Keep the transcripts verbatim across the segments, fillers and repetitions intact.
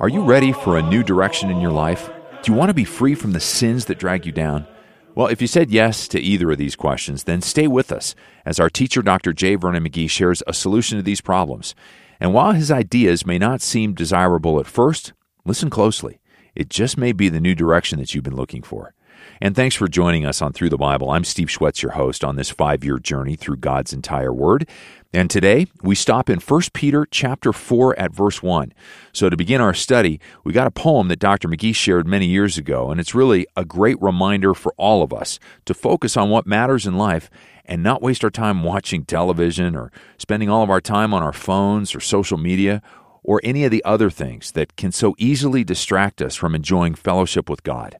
Are you ready for a new direction in your life? Do you want to be free from the sins that drag you down? Well, if you said yes to either of these questions, then stay with us as our teacher, Doctor J. Vernon McGee, shares a solution to these problems. And while his ideas may not seem desirable at first, listen closely. It just may be the new direction that you've been looking for. And thanks for joining us on Through the Bible. I'm Steve Schwetz, your host on this five-year journey through God's entire Word. And today, we stop in First Peter chapter four at verse one. So to begin our study, we got a poem that Doctor McGee shared many years ago, and it's really a great reminder for all of us to focus on what matters in life and not waste our time watching television or spending all of our time on our phones or social media or any of the other things that can so easily distract us from enjoying fellowship with God.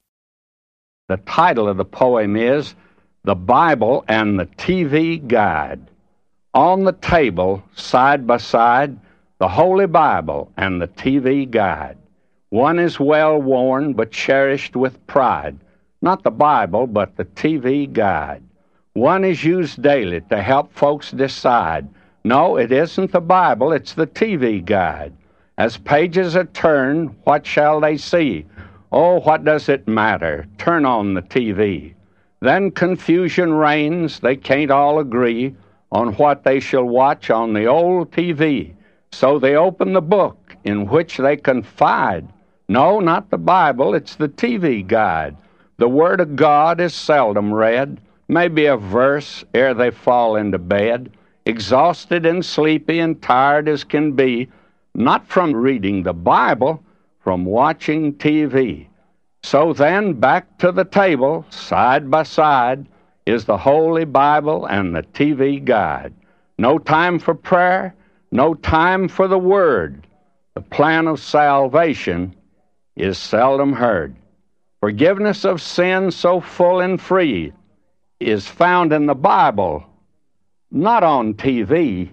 The title of the poem is The Bible and the T V Guide. On the table, side by side, the Holy Bible and the T V Guide. One is well worn but cherished with pride. Not the Bible, but the T V Guide. One is used daily to help folks decide. No, it isn't the Bible, it's the T V Guide. As pages are turned, what shall they see? Oh, what does it matter? Turn on the T V. Then confusion reigns, they can't all agree on what they shall watch on the old T V. So they open the book in which they confide. No, not the Bible, it's the T V Guide. The Word of God is seldom read, maybe a verse ere they fall into bed, exhausted and sleepy and tired as can be, not from reading the Bible, from watching T V. So then, back to the table, side by side, is the Holy Bible and the T V Guide. No time for prayer, no time for the Word. The plan of salvation is seldom heard. Forgiveness of sin so full and free is found in the Bible, not on T V.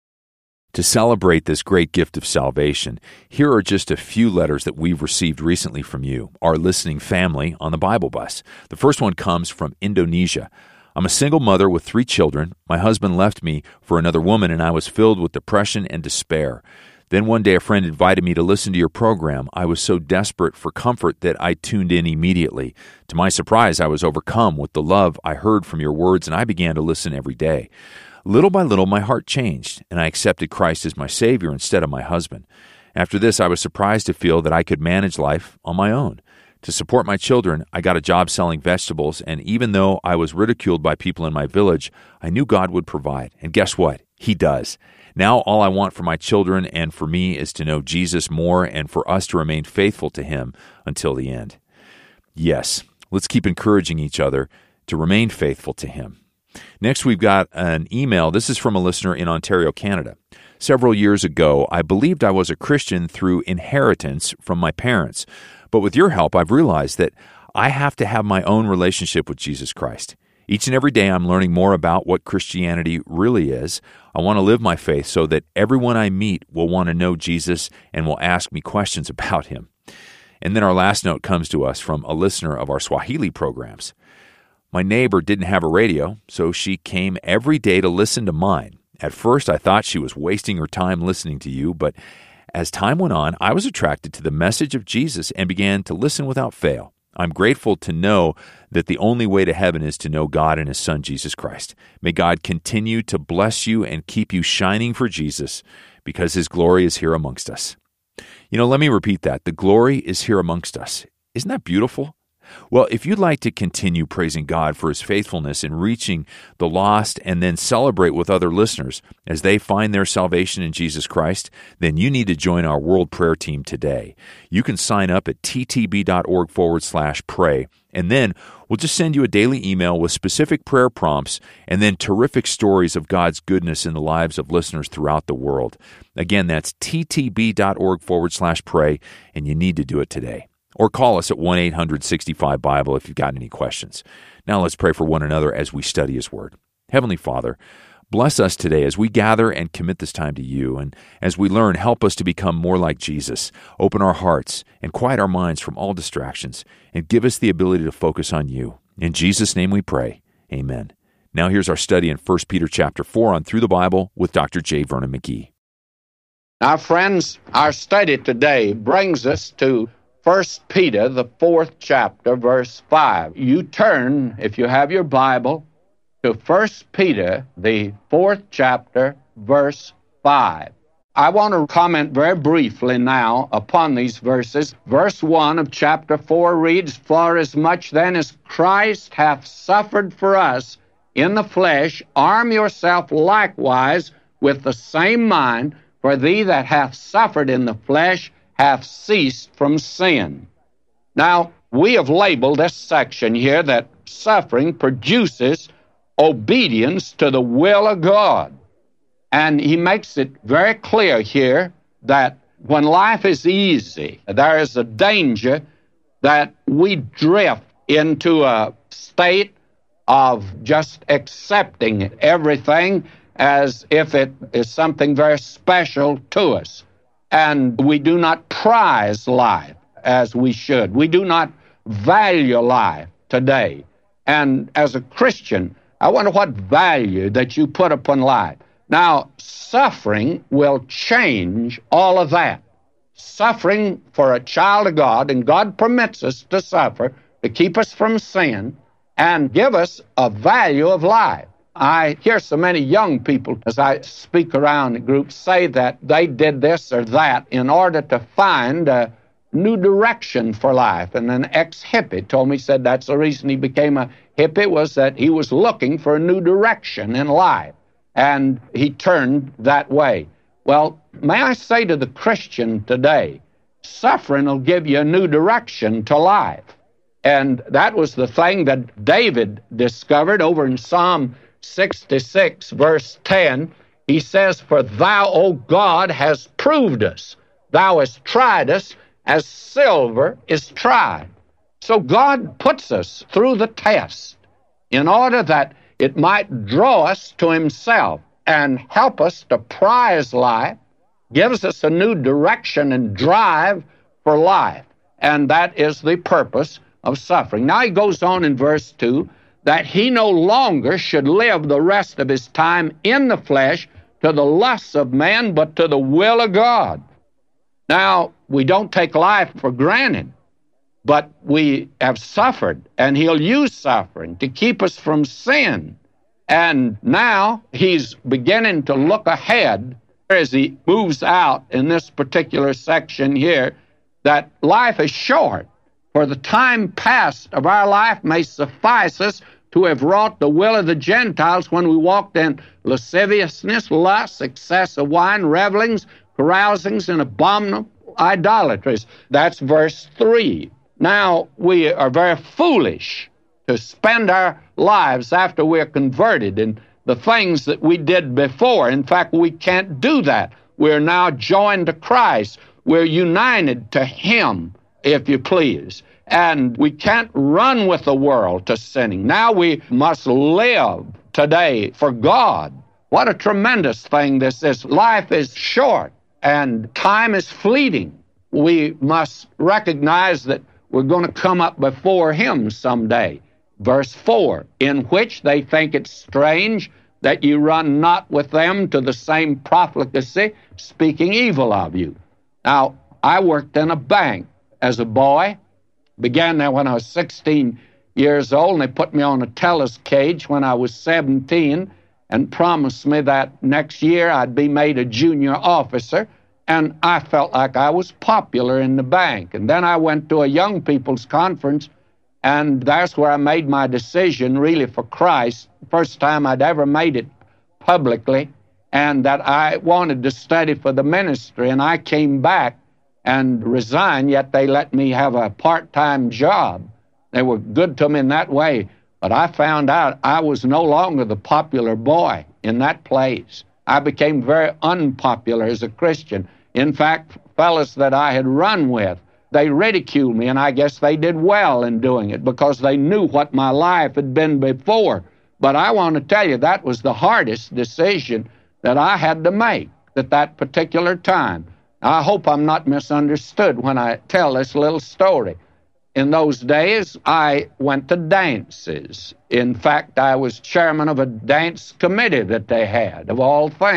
To celebrate this great gift of salvation, here are just a few letters that we've received recently from you, our listening family on the Bible Bus. The first one comes from Indonesia. I'm a single mother with three children. My husband left me for another woman, and I was filled with depression and despair. Then one day a friend invited me to listen to your program. I was so desperate for comfort that I tuned in immediately. To my surprise, I was overcome with the love I heard from your words, and I began to listen every day. Little by little, my heart changed, and I accepted Christ as my Savior instead of my husband. After this, I was surprised to feel that I could manage life on my own. To support my children, I got a job selling vegetables, and even though I was ridiculed by people in my village, I knew God would provide. And guess what? He does. Now all I want for my children and for me is to know Jesus more and for us to remain faithful to Him until the end. Yes, let's keep encouraging each other to remain faithful to Him. Next, we've got an email. This is from a listener in Ontario, Canada. Several years ago, I believed I was a Christian through inheritance from my parents. But with your help, I've realized that I have to have my own relationship with Jesus Christ. Each and every day, I'm learning more about what Christianity really is. I want to live my faith so that everyone I meet will want to know Jesus and will ask me questions about Him. And then our last note comes to us from a listener of our Swahili programs. My neighbor didn't have a radio, so she came every day to listen to mine. At first, I thought she was wasting her time listening to you, but as time went on, I was attracted to the message of Jesus and began to listen without fail. I'm grateful to know that the only way to heaven is to know God and His Son, Jesus Christ. May God continue to bless you and keep you shining for Jesus because His glory is here amongst us. You know, let me repeat that. The glory is here amongst us. Isn't that beautiful? Well, if you'd like to continue praising God for His faithfulness in reaching the lost and then celebrate with other listeners as they find their salvation in Jesus Christ, then you need to join our World Prayer Team today. You can sign up at ttb.org forward slash pray, and then we'll just send you a daily email with specific prayer prompts and then terrific stories of God's goodness in the lives of listeners throughout the world. Again, that's ttb.org forward slash pray, and you need to do it today. Or call us at one eight hundred sixty-five Bible if you've got any questions. Now let's pray for one another as we study His Word. Heavenly Father, bless us today as we gather and commit this time to You. And as we learn, help us to become more like Jesus. Open our hearts and quiet our minds from all distractions. And give us the ability to focus on You. In Jesus' name we pray. Amen. Now here's our study in First Peter chapter four on Through the Bible with Doctor J. Vernon McGee. Now, friends, our study today brings us to First Peter, the fourth chapter, verse five. You turn, if you have your Bible, to First Peter, the fourth chapter, verse five. I want to comment very briefly now upon these verses. Verse one of chapter four reads, For as much then as Christ hath suffered for us in the flesh, arm yourself likewise with the same mind, for thee that hath suffered in the flesh hath ceased from sin. Now, we have labeled this section here that suffering produces obedience to the will of God. And he makes it very clear here that when life is easy, there is a danger that we drift into a state of just accepting everything as if it is something very special to us. And we do not prize life as we should. We do not value life today. And as a Christian, I wonder what value that you put upon life. Now, suffering will change all of that. Suffering for a child of God, and God permits us to suffer to keep us from sin and give us a value of life. I hear so many young people, as I speak around groups, say that they did this or that in order to find a new direction for life. And an ex-hippie told me, said that's the reason he became a hippie, was that he was looking for a new direction in life. And he turned that way. Well, may I say to the Christian today, suffering will give you a new direction to life. And that was the thing that David discovered over in Psalm sixty-six, verse ten. He says, For thou, O God, hast proved us. Thou hast tried us as silver is tried. So God puts us through the test in order that it might draw us to himself and help us to prize life, gives us a new direction and drive for life. And that is the purpose of suffering. Now he goes on in verse two, that he no longer should live the rest of his time in the flesh to the lusts of man, but to the will of God. Now, we don't take life for granted, but we have suffered, and he'll use suffering to keep us from sin. And now he's beginning to look ahead as he moves out in this particular section here, that life is short. For the time past of our life may suffice us to have wrought the will of the Gentiles when we walked in lasciviousness, lust, excess of wine, revelings, carousings, and abominable idolatries. That's verse three. Now, we are very foolish to spend our lives after we're converted in the things that we did before. In fact, we can't do that. We're now joined to Christ. We're united to him, if you please. And we can't run with the world to sinning. Now we must live today for God. What a tremendous thing this is. Life is short and time is fleeting. We must recognize that we're going to come up before him someday. Verse four, in which they think it strange that you run not with them to the same profligacy, speaking evil of you. Now, I worked in a bank as a boy. Began there when I was sixteen years old, and they put me on a teller's cage when I was seventeen and promised me that next year I'd be made a junior officer, and I felt like I was popular in the bank. And then I went to a young people's conference, and that's where I made my decision really for Christ, first time I'd ever made it publicly, and that I wanted to study for the ministry, and I came back and resigned, yet they let me have a part-time job. They were good to me in that way, but I found out I was no longer the popular boy in that place. I became very unpopular as a Christian. In fact, fellows that I had run with, they ridiculed me, and I guess they did well in doing it because they knew what my life had been before. But I want to tell you, that was the hardest decision that I had to make at that particular time. I hope I'm not misunderstood when I tell this little story. In those days, I went to dances. In fact, I was chairman of a dance committee that they had, of all things.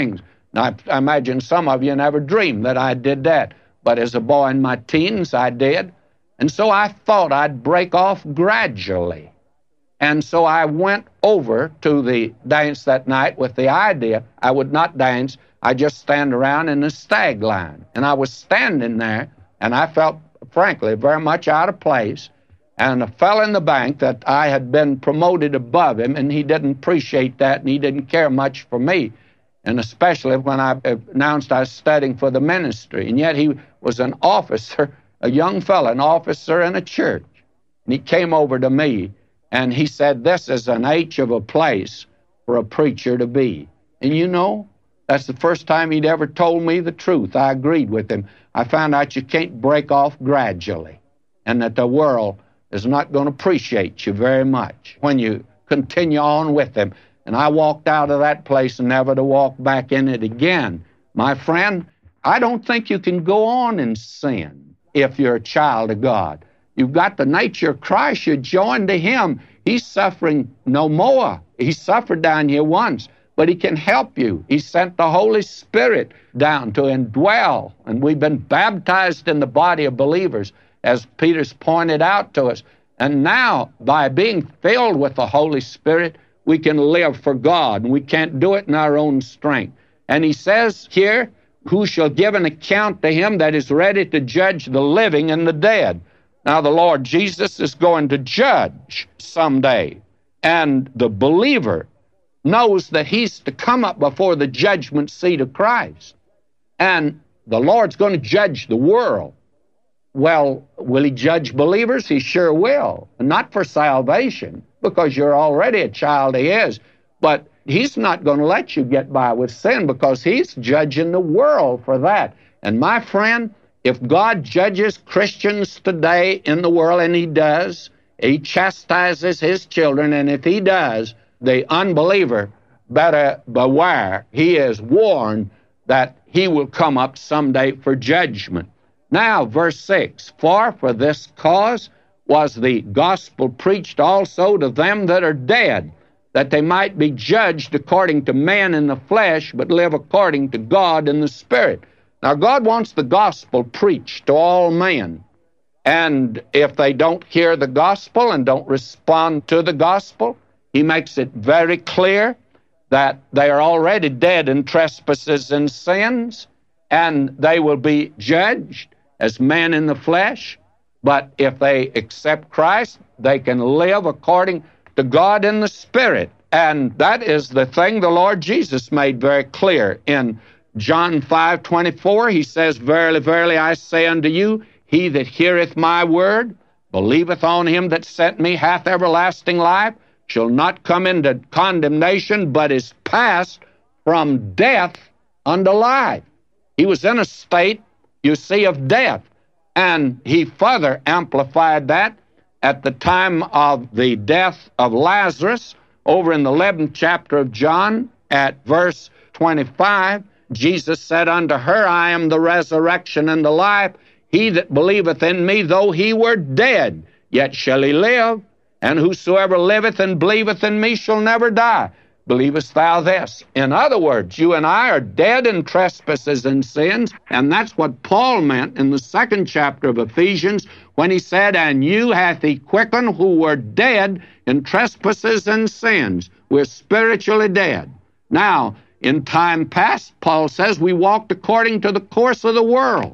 Now, I imagine some of you never dreamed that I did that, but as a boy in my teens, I did. And so I thought I'd break off gradually. And so I went over to the dance that night with the idea I would not dance. I'd just stand around in the stag line. And I was standing there, and I felt, frankly, very much out of place. And a fellow in the bank that I had been promoted above him, and he didn't appreciate that, and he didn't care much for me, and especially when I announced I was studying for the ministry. And yet he was an officer, a young fellow, an officer in a church. And he came over to me, and he said, "This is an H of a place for a preacher to be." And you know, that's the first time he'd ever told me the truth. I agreed with him. I found out you can't break off gradually, and that the world is not going to appreciate you very much when you continue on with them. And I walked out of that place never to walk back in it again. My friend, I don't think you can go on in sin if you're a child of God. You've got the nature of Christ. You're joined to Him. He's suffering no more. He suffered down here once, but He can help you. He sent the Holy Spirit down to indwell, and we've been baptized in the body of believers, as Peter's pointed out to us. And now, by being filled with the Holy Spirit, we can live for God, and we can't do it in our own strength. And he says here, "Who shall give an account to Him that is ready to judge the living and the dead?" Now, the Lord Jesus is going to judge someday, and the believer knows that he's to come up before the judgment seat of Christ. And the Lord's going to judge the world. Well, will He judge believers? He sure will. Not for salvation, because you're already a child of His. But He's not going to let you get by with sin, because He's judging the world for that. And my friend, if God judges Christians today in the world, and He does, He chastises His children, and if He does, the unbeliever better beware. He is warned that he will come up someday for judgment. Now, verse six, "For for this cause was the gospel preached also to them that are dead, that they might be judged according to man in the flesh, but live according to God in the Spirit." Now, God wants the gospel preached to all men. And if they don't hear the gospel and don't respond to the gospel, He makes it very clear that they are already dead in trespasses and sins, and they will be judged as men in the flesh. But if they accept Christ, they can live according to God in the Spirit. And that is the thing the Lord Jesus made very clear. In John five twenty-four, He says, "Verily, verily, I say unto you, he that heareth my word, believeth on Him that sent me, hath everlasting life, shall not come into condemnation, but is passed from death unto life." He was in a state, you see, of death. And He further amplified that at the time of the death of Lazarus. Over in the eleventh chapter of John, at verse twenty-five, Jesus said unto her, "I am the resurrection and the life. He that believeth in me, though he were dead, yet shall he live. And whosoever liveth and believeth in me shall never die. Believest thou this?" In other words, you and I are dead in trespasses and sins, and that's what Paul meant in the second chapter of Ephesians when he said, "And you hath He quickened who were dead in trespasses and sins." We're spiritually dead. Now, in time past, Paul says, we walked according to the course of the world,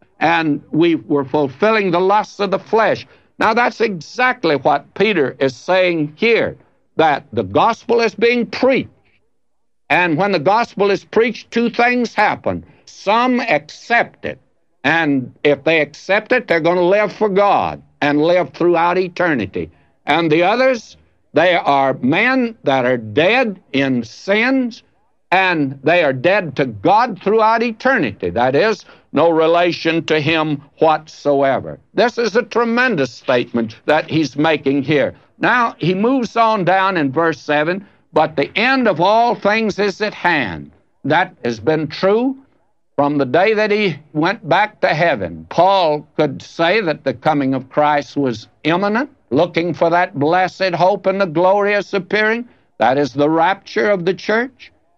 and we were fulfilling the lusts of the flesh. Now, that's exactly what Peter is saying here, that the gospel is being preached. And when the gospel is preached, two things happen. Some accept it, and if they accept it, they're going to live for God and live throughout eternity. And the others, they are men that are dead in sins, and they are dead to God throughout eternity. That is, no relation to Him whatsoever. This is a tremendous statement that he's making here. Now, he moves on down in verse seven, "But the end of all things is at hand." That has been true from the day that He went back to heaven. Paul could say that the coming of Christ was imminent, looking for that blessed hope and the glorious appearing. That is the rapture of the church.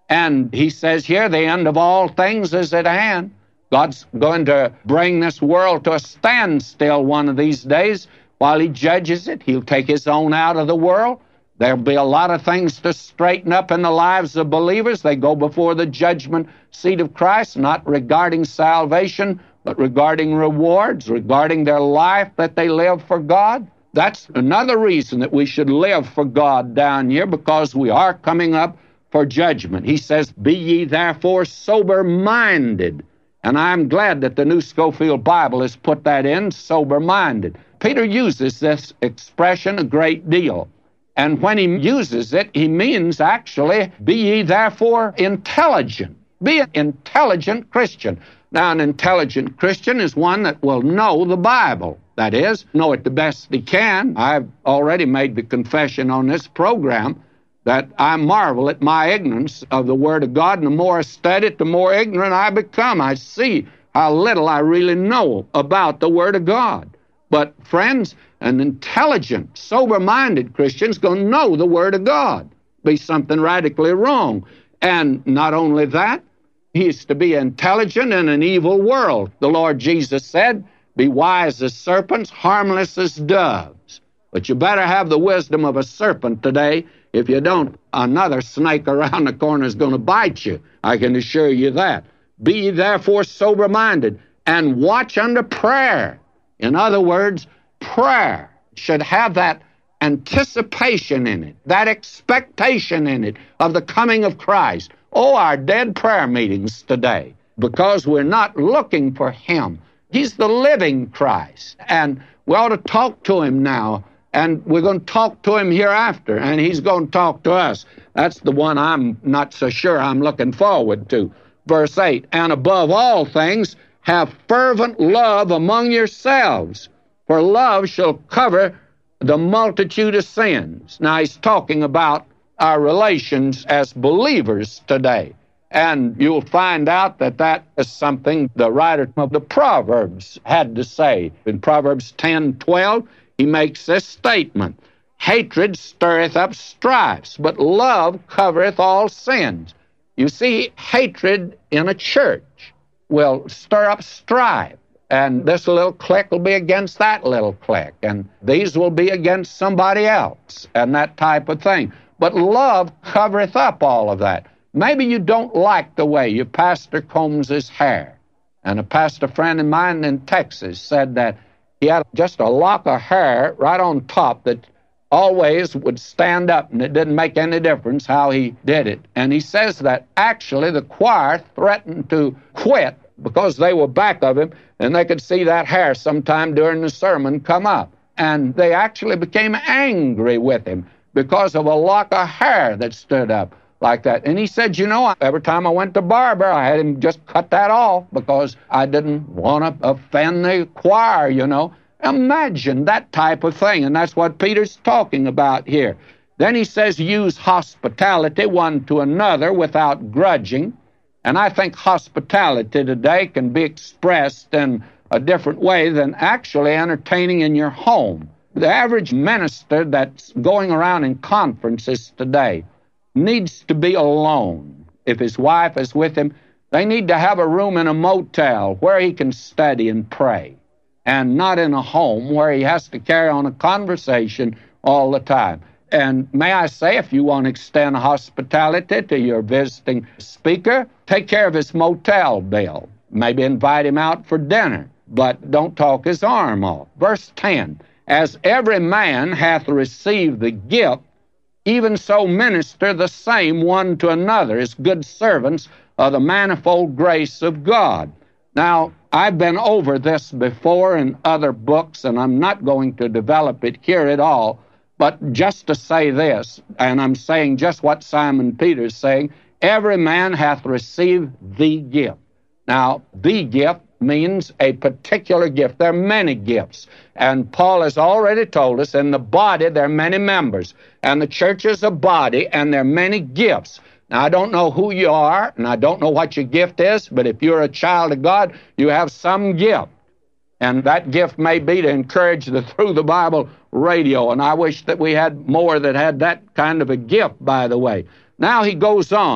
And he says here, the end of all things is at hand. God's going to bring this world to a standstill one of these days while he judges it. He'll take his own out of the world. There'll be a lot of things to straighten up in the lives of believers. They go before the judgment seat of Christ, not regarding salvation, but regarding rewards, regarding their life that they live for God. That's another reason that we should live for God down here, because we are coming up for judgment. He says, be ye therefore sober-minded. And I'm glad that the New Scofield Bible has put that in, sober-minded. Peter uses this expression a great deal. And when he uses it, he means actually, be ye therefore intelligent. Be an intelligent Christian. Now, an intelligent Christian is one that will know the Bible. That is, know it the best he can. I've already made the confession on this program that I marvel at my ignorance of the Word of God, and the more I study it, the more ignorant I become. I see how little I really know about the Word of God. But, friends, an intelligent, sober-minded Christian is going to know the Word of God. Be something radically wrong. And not only that, he is to be intelligent in an evil world. The Lord Jesus said, be wise as serpents, harmless as doves. But you better have the wisdom of a serpent today. If you don't, another snake around the corner is going to bite you. I can assure you that. Be ye therefore sober-minded, and watch unto prayer. In other words, prayer should have that anticipation in it, that expectation in it of the coming of Christ. Oh, our dead prayer meetings today, because we're not looking for him. He's the living Christ, and we ought to talk to him now. And we're going to talk to him hereafter, and he's going to talk to us. That's the one I'm not so sure I'm looking forward to. Verse eight, and above all things, have fervent love among yourselves, for love shall cover the multitude of sins. Now, he's talking about our relations as believers today. And you'll find out that that is something the writer of the Proverbs had to say. In Proverbs ten twelve, he makes this statement, hatred stirreth up strifes, but love covereth all sins. You see, hatred in a church will stir up strife, and this little clique will be against that little clique, and these will be against somebody else, and that type of thing. But love covereth up all of that. Maybe you don't like the way your pastor combs his hair. And a pastor friend of mine in Texas said that he had just a lock of hair right on top that always would stand up, and it didn't make any difference how he did it. And he says that actually the choir threatened to quit because they were back of him, and they could see that hair sometime during the sermon come up. And they actually became angry with him because of a lock of hair that stood up like that. And he said, you know, every time I went to barber, I had him just cut that off because I didn't want to offend the choir, you know. Imagine that type of thing, and that's what Peter's talking about here. Then he says, use hospitality one to another without grudging. And I think hospitality today can be expressed in a different way than actually entertaining in your home. The average minister that's going around in conferences today needs to be alone. If his wife is with him, they need to have a room in a motel where he can study and pray, and not in a home where he has to carry on a conversation all the time. And may I say, if you want to extend hospitality to your visiting speaker, take care of his motel bill. Maybe invite him out for dinner, but don't talk his arm off. Verse ten, as every man hath received the gift, even so minister the same one to another as good servants of the manifold grace of God. Now, I've been over this before in other books, and I'm not going to develop it here at all, but just to say this, and I'm saying just what Simon Peter's saying, every man hath received the gift. Now, the gift means a particular gift. There are many gifts. And Paul has already told us in the body there are many members. And the church is a body, and there are many gifts. Now, I don't know who you are, and I don't know what your gift is, but if you're a child of God, you have some gift. And that gift may be to encourage the Through the Bible radio. And I wish that we had more that had that kind of a gift, by the way. Now he goes on.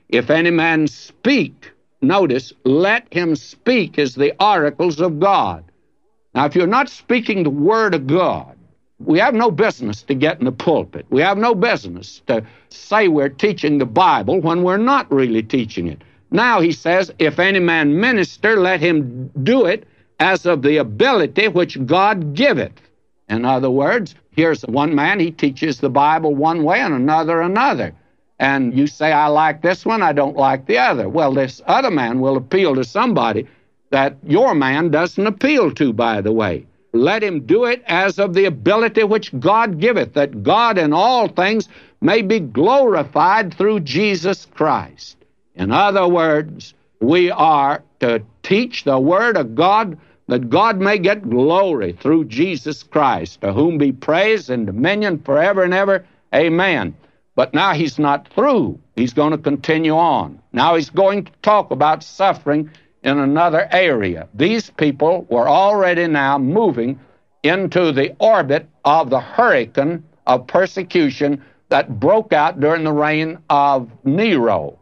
If any man speak, notice, let him speak as the oracles of God. Now, if you're not speaking the Word of God, we have no business to get in the pulpit. We have no business to say we're teaching the Bible when we're not really teaching it. Now he says, if any man minister, let him do it as of the ability which God giveth. In other words, here's one man, he teaches the Bible one way and another another. And you say, I like this one, I don't like the other. Well, this other man will appeal to somebody that your man doesn't appeal to, by the way. Let him do it as of the ability which God giveth, that God in all things may be glorified through Jesus Christ. In other words, we are to teach the Word of God that God may get glory through Jesus Christ, to whom be praise and dominion forever and ever. Amen. But now he's not through. He's going to continue on. Now he's going to talk about suffering in another area. These people were already now moving into the orbit of the hurricane of persecution that broke out during the reign of Nero.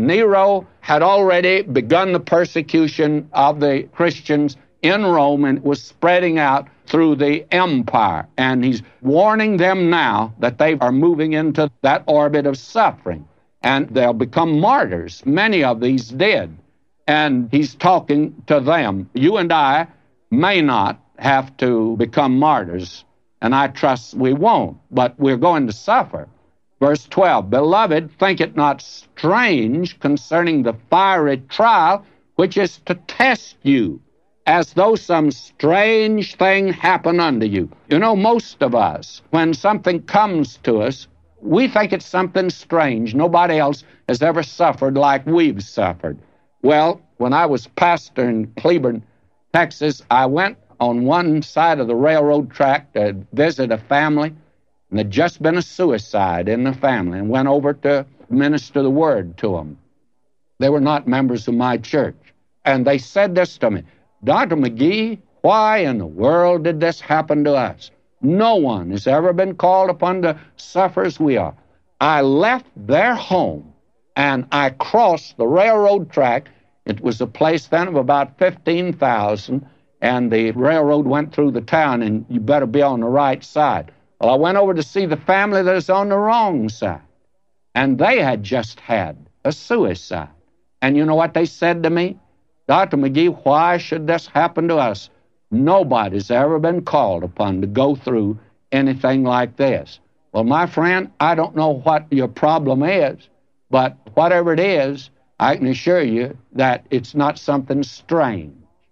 Nero had already begun the persecution of the Christians in Rome, and it was spreading out through the empire. And he's warning them now that they are moving into that orbit of suffering, and they'll become martyrs. Many of these did. And he's talking to them. You and I may not have to become martyrs, and I trust we won't, but we're going to suffer. Verse twelve, Beloved, think it not strange concerning the fiery trial which is to test you, as though some strange thing happen unto you. You know, most of us, when something comes to us, we think it's something strange. Nobody else has ever suffered like we've sufferred. Well, when I was pastor in Cleburne, Texas, I went on one side of the railroad track to visit a family, and there'd just been a suicide in the family, and went over to minister the Word to them. They were not members of my church. And they said this to me, Doctor McGee, why in the world did this happen to us? No one has ever been called upon to suffer as we are. I left their home, and I crossed the railroad track. It was a place then of about fifteen thousand, and the railroad went through the town, and you better be on the right side. Well, I went over to see the family that was on the wrong side, and they had just had a suicide. And you know what they said to me? Doctor McGee, why should this happen to us? Nobody's ever been called upon to go through anything like this. Well, my friend, I don't know what your problem is, but whatever it is, I can assure you that it's not something strange.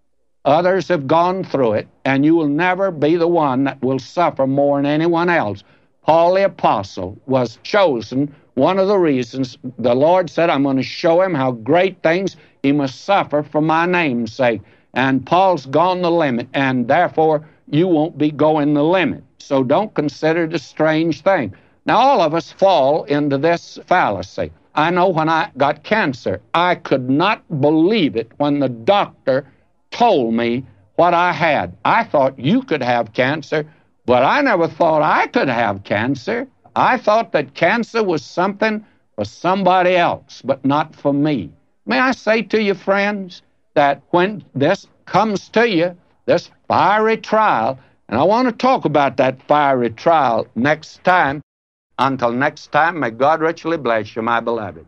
Others have gone through it, and you will never be the one that will suffer more than anyone else. Paul the Apostle was chosen. One of the reasons the Lord said, I'm going to show him how great things he must suffer for my name's sake. And Paul's gone the limit, and therefore you won't be going the limit. So don't consider it a strange thing. Now, all of us fall into this fallacy. I know when I got cancer, I could not believe it when the doctor told me what I had. I thought you could have cancer, but I never thought I could have cancer. I thought that cancer was something for somebody else, but not for me. May I say to you, friends, that when this comes to you, this fiery trial, and I want to talk about that fiery trial next time. Until next time, may God richly bless you, my beloved.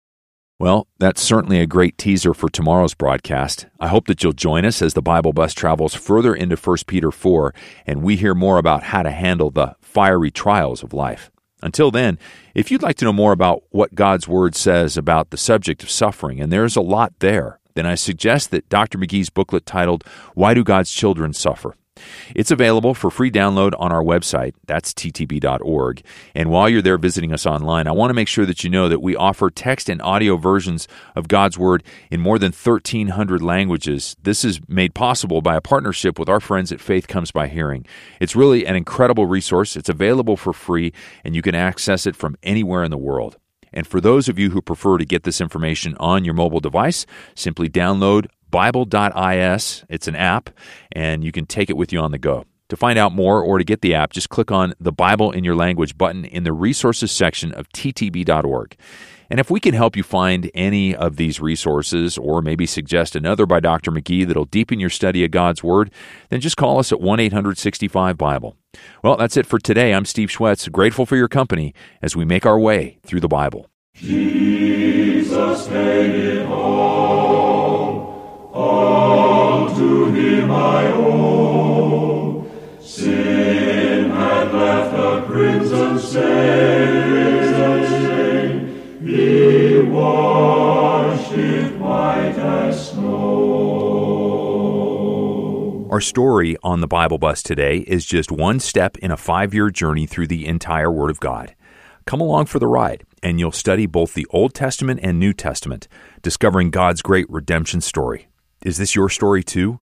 Well, that's certainly a great teaser for tomorrow's broadcast. I hope that you'll join us as the Bible Bus travels further into First Peter four, and we hear more about how to handle the fiery trials of life. Until then, if you'd like to know more about what God's Word says about the subject of suffering, and there's a lot there, then I suggest that Doctor McGee's booklet titled, Why Do God's Children Suffer? It's available for free download on our website, that's t t b dot org. And while you're there visiting us online, I want to make sure that you know that we offer text and audio versions of God's Word in more than thirteen hundred languages. This is made possible by a partnership with our friends at Faith Comes by Hearing. It's really an incredible resource. It's available for free, and you can access it from anywhere in the world. And for those of you who prefer to get this information on your mobile device, simply download Bible dot I S. It's an app, and you can take it with you on the go. To find out more or to get the app, just click on the Bible in Your Language button in the Resources section of t t b dot org. And if we can help you find any of these resources or maybe suggest another by Doctor McGee that'll deepen your study of God's Word, then just call us at one eight hundred sixty-five Bible. Well, that's it for today. I'm Steve Schwetz, grateful for your company as we make our way through the Bible. Jesus paid it all, all to Him I owe. Sin had left a crimson stain, He washed it white as snow. Our story on the Bible Bus today is just one step in a five-year journey through the entire Word of God. Come along for the ride, and you'll study both the Old Testament and New Testament, discovering God's great redemption story. Is this your story too?